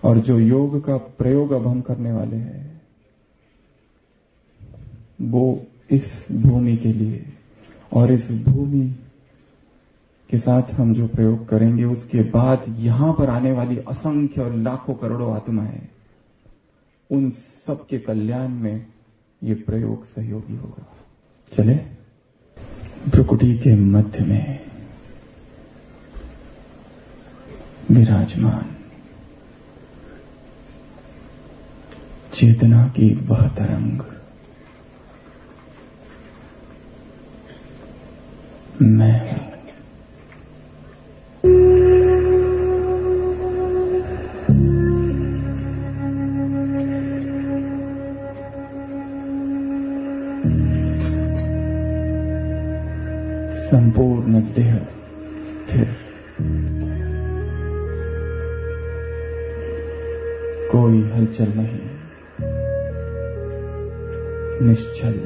और जो योग का प्रयोग अब हम करने वाले हैं वो इस भूमि के लिए, और इस भूमि के साथ हम जो प्रयोग करेंगे उसके बाद यहां पर आने वाली असंख्य और लाखों करोड़ों आत्माएं, उन सब के कल्याण में ये प्रयोग सहयोगी होगा। चले, भ्रुकुटी के मध्य में विराजमान चेतना की वह तरंग मैं हूं। संपूर्ण देह स्थिर, कोई हलचल नहीं, निश्चल।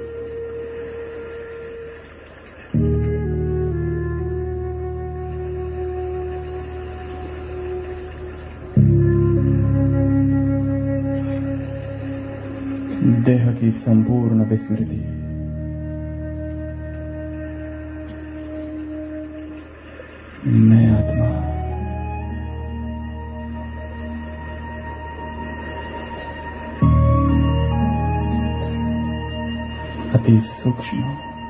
देह की संपूर्ण विस्मृति, मैं आत्मा। अति सूक्ष्म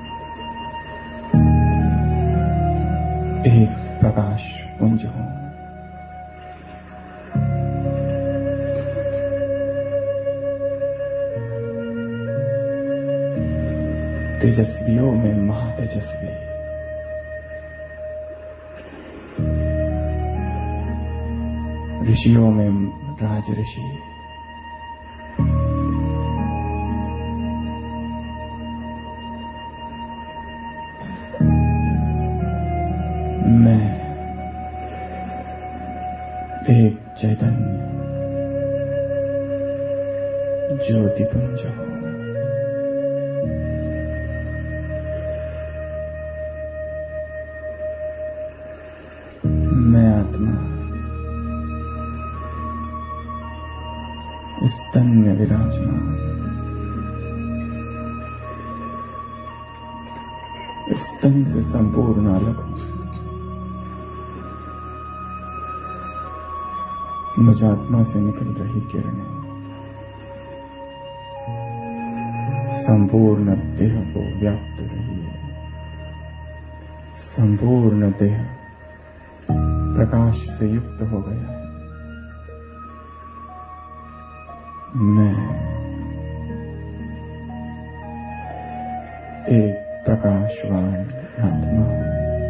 एक प्रकाश पुंज हूं। तेजस्वियों में महातेजस्वी, ऋषियों में राज ऋषि, मैं एक चैतन्य ज्योतिपुंज हूं। मैं आत्मा स्तन में विराजमान, स्तन से संपूर्ण अलग हूं। मुझ आत्मा से निकल रही किरणें संपूर्ण देह को व्याप्त रही है। संपूर्ण देह प्रकाश से युक्त हो गया है। मैं एक प्रकाशवान आत्मा हूं।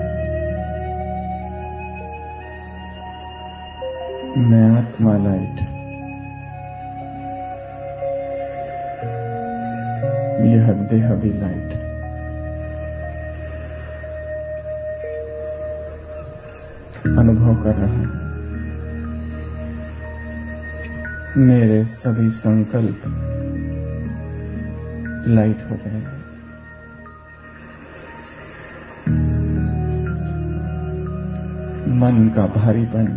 मैं आत्मा लाइट, यह देह भी लाइट। अनुभव कर रहा हूं मेरे सभी संकल्प लाइट हो गए। मन का भारीपन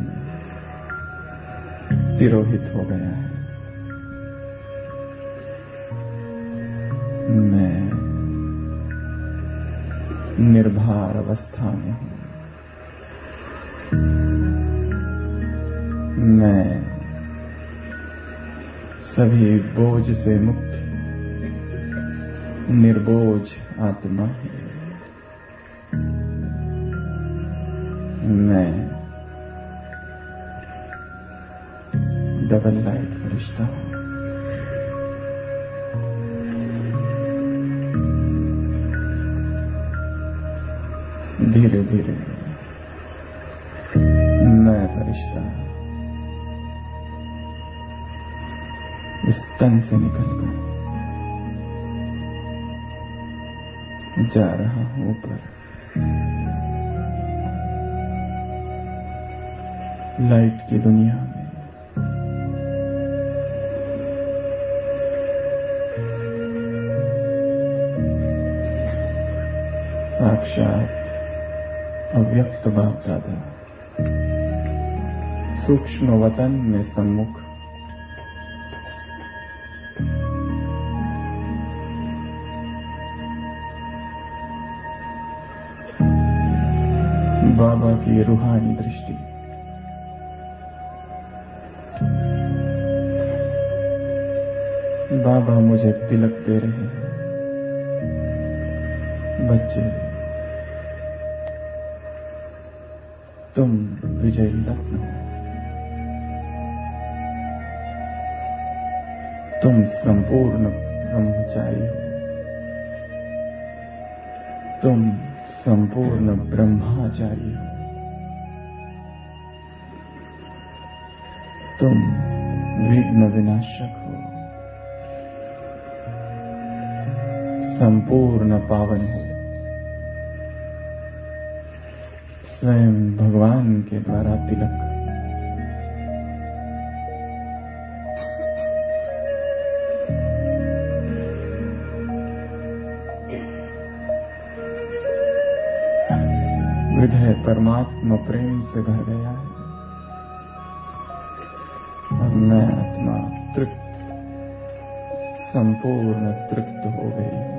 तिरोहित हो गया है। मैं निर्भर अवस्था में हूं। मैं सभी बोझ से मुक्त निर्बोझ आत्मा है। मैं डबल लाइट फरिश्ता हूं। धीरे धीरे मैं फरिश्ता इस तन से निकलकर जा रहा हूं ऊपर, लाइट की दुनिया में। साक्षात अव्यक्त बाप दादा सूक्ष्म वतन में सम्मुख बाबा की रूहानी दृष्टि बाबा मुझे तिलक दे रहे हैं। बच्चे, तुम विजयी रत्न हो, तुम संपूर्ण ब्रह्मचारी हो, तुम संपूर्ण ब्रह्माचारी हो, तुम विघ्न विनाशक हो, संपूर्ण पावन हो, स्वयं भगवान के द्वारा तिलक। हृदय परमात्मा प्रेम से भर गया है और मैं आत्मा तृप्त, संपूर्ण तृप्त हो गई हूं।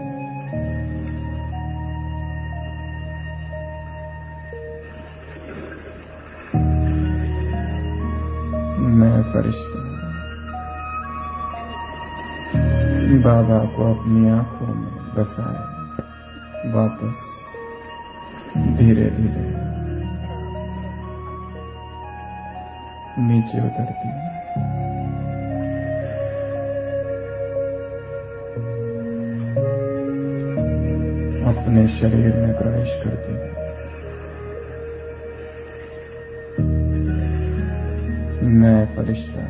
मैं फरिश्ता बाबा को अपनी आंखों में बसाए वापस धीरे धीरे नीचे उतरती है। अपने शरीर में प्रवेश करती है। मैं फरिश्ता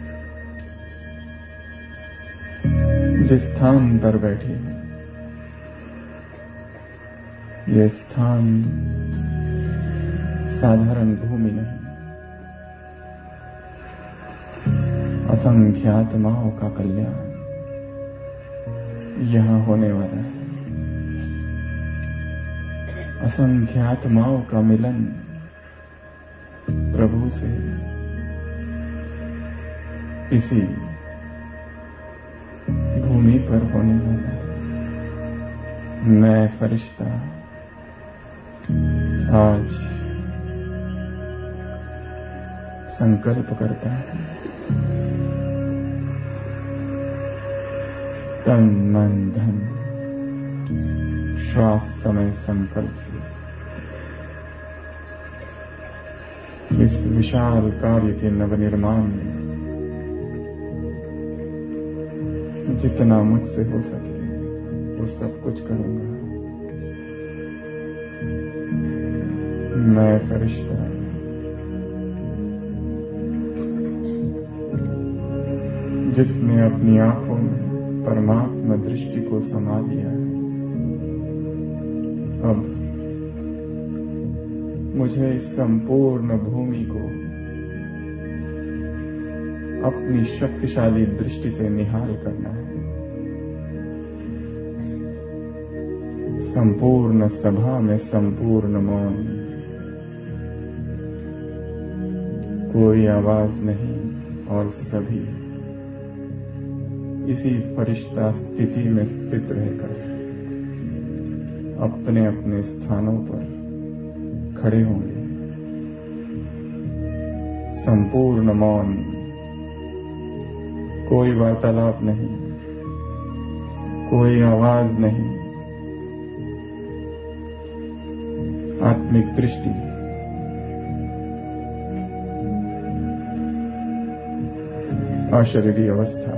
जिस स्थान पर बैठी हूं, यह स्थान साधारण भूमि नहीं, असंख्य आत्माओं का कल्याण यहां होने वाला है। असंख्य आत्माओं का मिलन प्रभु से इसी भूमि पर होने वाला है। मैं फरिश्ता आज संकल्प करता हूं, तन मन धन श्वास समय संकल्प से इस विशाल कार्य के नवनिर्माण में जितना मुझसे हो सके वो सब कुछ करूंगा। मैं फरिश्ता जिसने अपनी आंखों में परमात्मा दृष्टि को समा लिया है, अब मुझे इस संपूर्ण भूमि को अपनी शक्तिशाली दृष्टि से निहाल करना है। संपूर्ण सभा में संपूर्ण मौन, कोई आवाज नहीं और सभी इसी फरिश्ता स्थिति में स्थित रहकर अपने अपने स्थानों पर खड़े होंगे। संपूर्ण मौन, कोई वार्तालाप नहीं, कोई आवाज नहीं। आत्मिक दृष्टि अशरीरी अवस्था,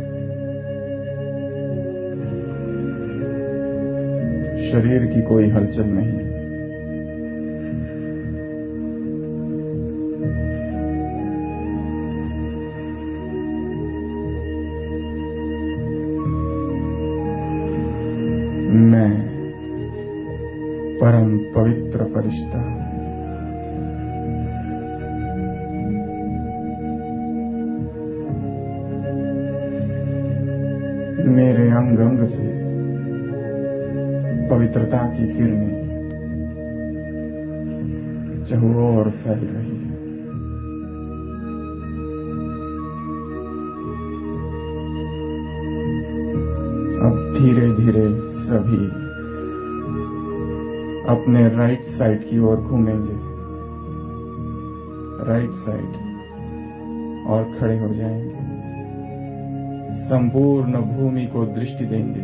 शरीर की कोई हलचल नहीं। मैं परम पवित्र फरिश्ता मेरे अंग अंग से पवित्रता की किरणें चारों ओर फैल रही है। धीरे सभी अपने राइट साइड की ओर घूमेंगे, राइट साइड, और खड़े हो जाएंगे। संपूर्ण भूमि को दृष्टि देंगे।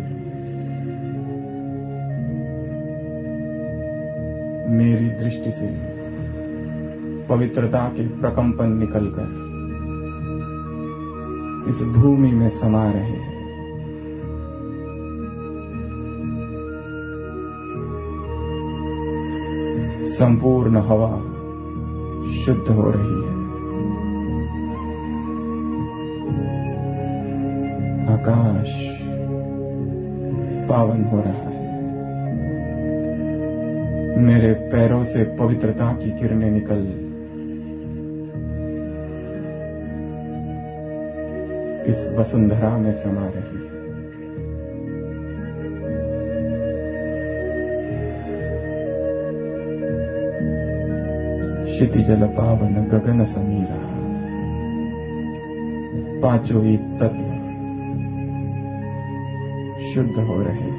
मेरी दृष्टि से पवित्रता के प्रकंपन निकलकर इस भूमि में समा रहे हैं। संपूर्ण हवा शुद्ध हो रही है। आकाश पावन हो रहा है। मेरे पैरों से पवित्रता की किरणें निकल इस वसुंधरा में समा रही है। क्षितिजल पावन गगन समीरा, पांचों ही तत्व शुद्ध हो रहे हैं।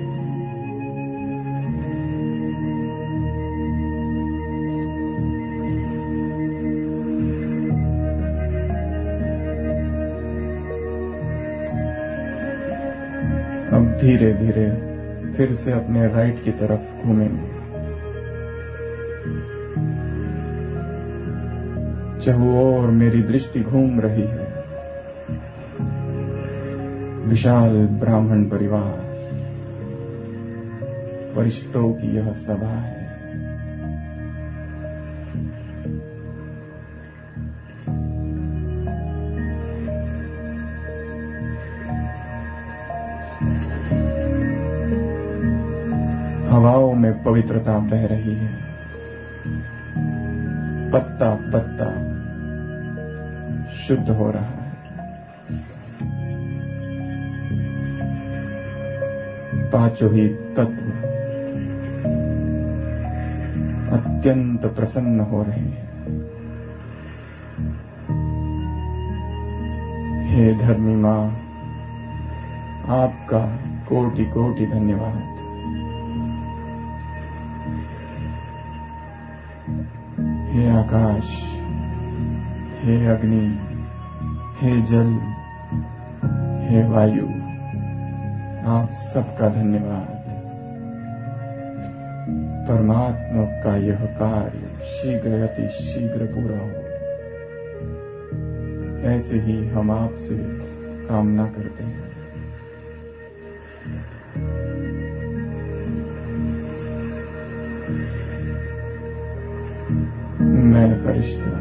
अब धीरे धीरे फिर से अपने राइट की तरफ घूमेंगे। चहुओर मेरी दृष्टि घूम रही है। विशाल ब्राह्मण परिवार, फरिश्तों की यह सभा है। हवाओं में पवित्रता बह रही है। पत्ता पत्ता शुद्ध हो रहा है। पांचों ही तत्व अत्यंत प्रसन्न हो रहे हैं। हे धर्मी मां, आपका कोटि कोटि धन्यवाद। हे आकाश, हे अग्नि, हे जल, हे वायु, आप सबका धन्यवाद। परमात्मा का यह कार्य शीघ्र अति शीघ्र पूरा हो, ऐसे ही हम आपसे कामना करते हैं। मैं फरिश्ता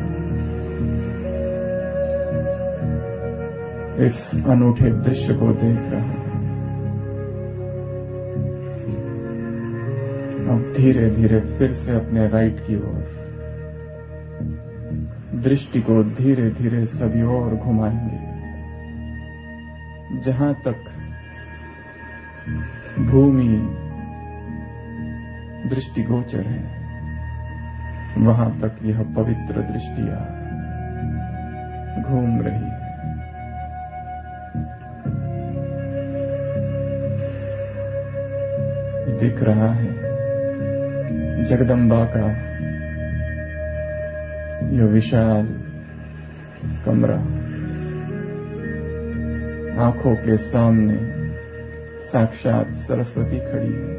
इस अनूठे दृश्य को देख रहा हूं। अब धीरे धीरे फिर से अपने राइट की ओर दृष्टि को धीरे धीरे सभी ओर घुमाएंगे। जहां तक भूमि दृष्टिगोचर है, वहां तक यह पवित्र दृष्टियां घूम रही है। दिख रहा है जगदम्बा का यह विशाल कमरा। आंखों के सामने साक्षात सरस्वती खड़ी है।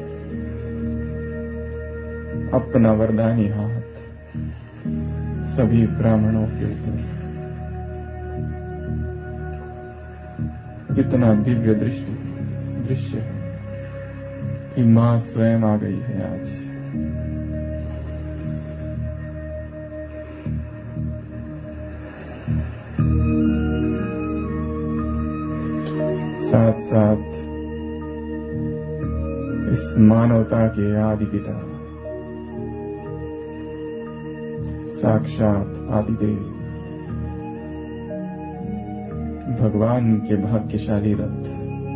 अपना वरदानी हाथ सभी ब्राह्मणों के ऊपर। कितना दिव्य दृश्य है कि मां स्वयं आ गई है आज। साथ साथ इस मानवता के आदि पिता साक्षात आदिदेव भगवान के भाग्यशाली रथ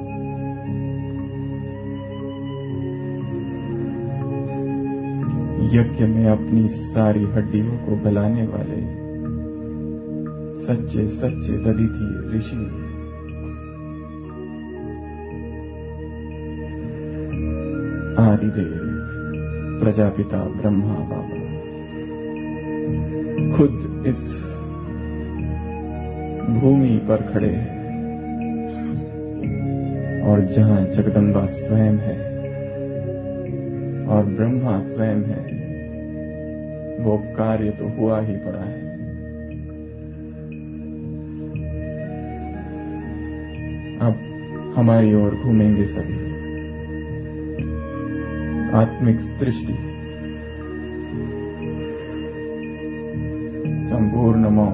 यज्ञ में अपनी सारी हड्डियों को गलाने वाले सच्चे सच्चे दधिथी ऋषि आदिदेव प्रजापिता ब्रह्मा बाबा खुद इस भूमि पर खड़े हैं, और जहां जगदम्बा स्वयं है और ब्रह्मा स्वयं है, वो कार्य तो हुआ ही पड़ा है। अब हमारी ओर घूमेंगे सभी, आत्मिक दृष्टि, संपूर्ण मौन।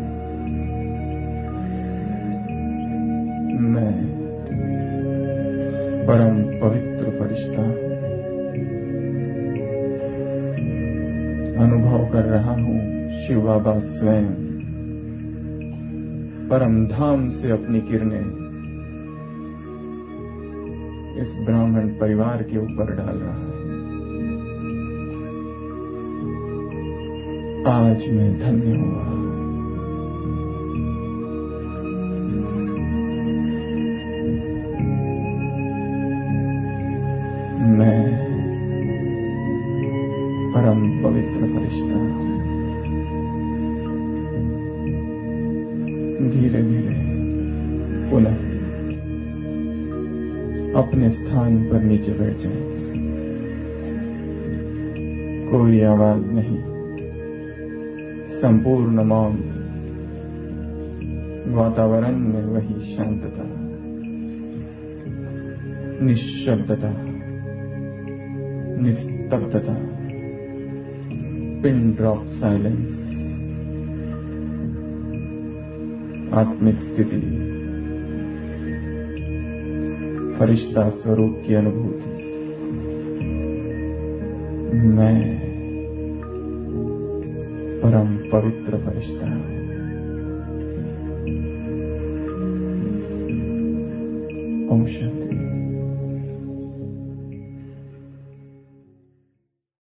मैं परम पवित्र फरिश्ता अनुभव कर रहा हूं शिव बाबा स्वयं परम धाम से अपनी किरणें इस ब्राह्मण परिवार के ऊपर डाल रहा है। आज मैं धन्य हुआ। मैं परम पवित्र फरिश्ता धीरे धीरे पुनः अपने स्थान पर नीचे बैठ जाएंगे। कोई आवाज नहीं, संपूर्ण मौन, वातावरण में वही शांतता, निश्शब्दता, निस्तब्धता, पिन ड्रॉप साइलेंस, आत्मिक स्थिति, फरिश्ता स्वरूप की अनुभूति। मैं परम पवित्र फरिश्ता ओम शांति।